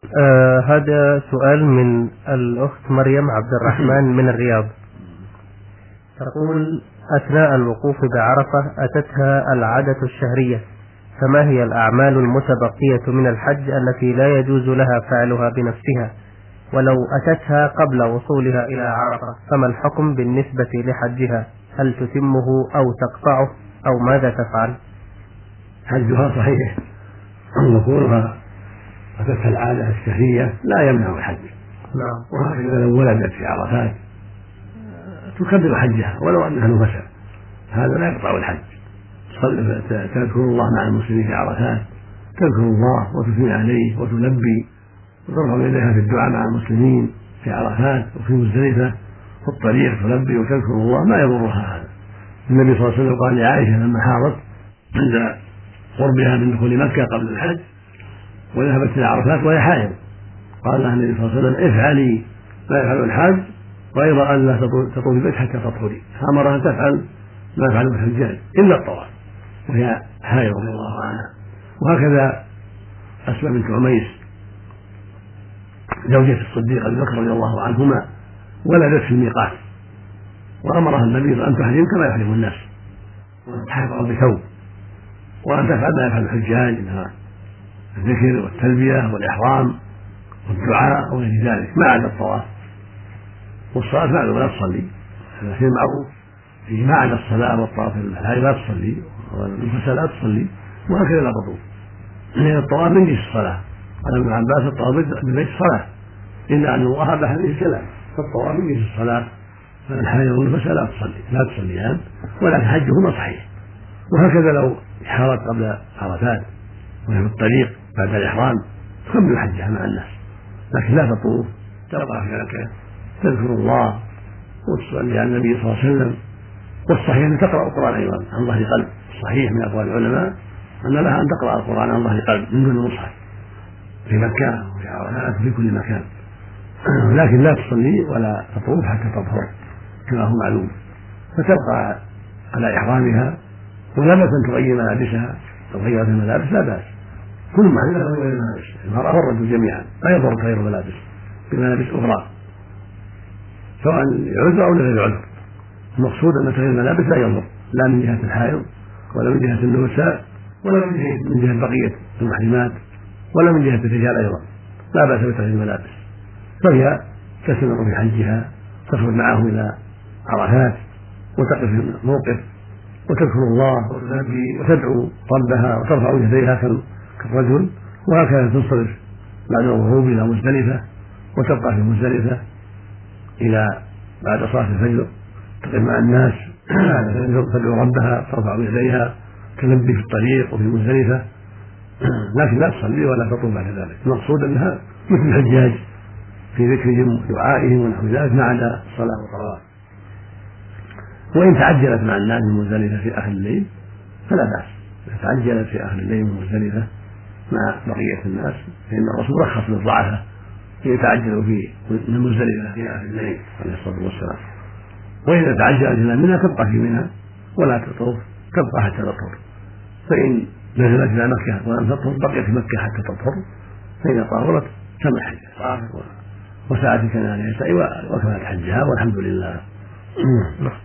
هذا سؤال من الأخت مريم عبد الرحمن من الرياض. تقول: أثناء الوقوف بعرفة أتتها العادة الشهرية، فما هي الأعمال المتبقية من الحج التي لا يجوز لها فعلها بنفسها؟ ولو أتتها قبل وصولها إلى عرفة فما الحكم بالنسبة لحجها؟ هل تتمه أو تقطعه أو ماذا تفعل؟ حجها صحيح، وكونها أتتها العادة الشهرية لا يمنع الحج. وهكذا لو ولدت في عرفات تكبر حجها ولو أنها نفسا، هذا لا يقطع الحج. تذكر الله مع المسلمين في عرفات، تذكر الله وتثني عليه وتلبي وترفع يديها في الدعاء مع المسلمين في عرفات وفي مزدلفة في الطريق تلبي وتذكر الله، ما يضرها هذا. النبي صلى الله عليه وسلم قال لعائشة لما حاضت عند قربها من دخول مكة قبل الحج وذهبت إلى عرفات وهي حائض، قال لها النبي صلى الله عليه وسلم: افعلي ما يفعل الحاج غير أن لا تطوفي البيت حتى تطهري، فأمرها أن تفعل ما يفعل الحجاج إلا الطواف وهي حائض رضي الله عنها. وهكذا أسماء بنت عميس زوجة الصديق أبي بكر رضي الله عنهما ولدت في الميقات، وأمرها النبي أن تحرم كما يحرم الناس، وأن تحرم بثوب، وأن تفعل ما يفعل الحجاج من الذكر والتلبية والإحرام والدعاء وغير ذلك ما عدا الطواف. والصلاة معلومة لا تصلي، هذا شيء معروف فيه، ما عدا الصلاة والطواف الحاج لا تصلي والنفساء لا تصلي، وهكذا لا تطوف، لأن الطواف من جنس الصلاة. قال ابن عباس: الطواف بالبيت صلاة إلا أن الله أباح فيه الكلام، فالطواف من جنس الصلاة، فالحاج والنفساء لا تصليان، ولكن حجهما صحيح. وهكذا لو حارت قبل عرفات وهي في الطريق بعد الإحرام تكمل حجها مع الناس، لكن لا تطوف، تبقى في مكة تذكر الله وتصلي على النبي صلى الله عليه وسلم. والصحيح أن تقرأ القرآن أيضا عن ظهر قلب، الصحيح من أقوال العلماء أن لها أن تقرأ القرآن عن ظهر قلب من دون المصحف في مكة وفي عرفات وفي كل مكان، لكن لا تصلي ولا تطوف حتى تطهر كما هو معلوم، فتبقى على إحرامها، ولا بأس أن تغير ملابسها، لو غيرت الملابس لا بأس، كل ما لا تغير الملابس، المرأة والرجل جميعا لا يضر تغير الملابس بملابس أخرى سواء لعذر أو لغير عذر. المقصود أن تغيير الملابس لا يضر، لا من جهة الحائض ولا من جهة النساء ولا من جهة بقية المحرمات ولا من جهة الرجال أيضا، لا بأس بتغيير الملابس. فهي تستمر في حجها، تخرج معه إلى عرفات وتقف في الموقف وتذكر الله وتنبي وتدعو ربها وترفع يديها كالرجل، وهكذا تنصرف بعد الغروب إلى مزدلفة وتبقى في مزدلفة إلى بعد صلاة الفجر، تقف مع الناس تدعو ربها ترفع يديها تنبي في الطريق وفي مزدلفة، لكن لا تصلي ولا تطوف بعد ذلك. المقصود أنها مثل الحجاج في ذكرهم ودعائهم ونحو ذلك ما عدا الصلاة والطواف. وإن تعجلت مع الناس من مزدلفة في آخر الليل فلا بأس، إذا تعجلت في آخر الليل من مزدلفة مع بقية الناس فإن الرسول رخص للضعفاء يتعجلوا من مزدلفة في آخر الليل عليه الصلاة والسلام. وإذا تعجلت إلى منى تبقى في منى ولا تطوف، تبقى حتى تطهر، فإن نزلت إلى مكة ولم تطهر بقيت في مكة حتى تطهر، فإذا طهرت تم حجها وساعة كان عليها سعي وكملت حجها والحمد لله.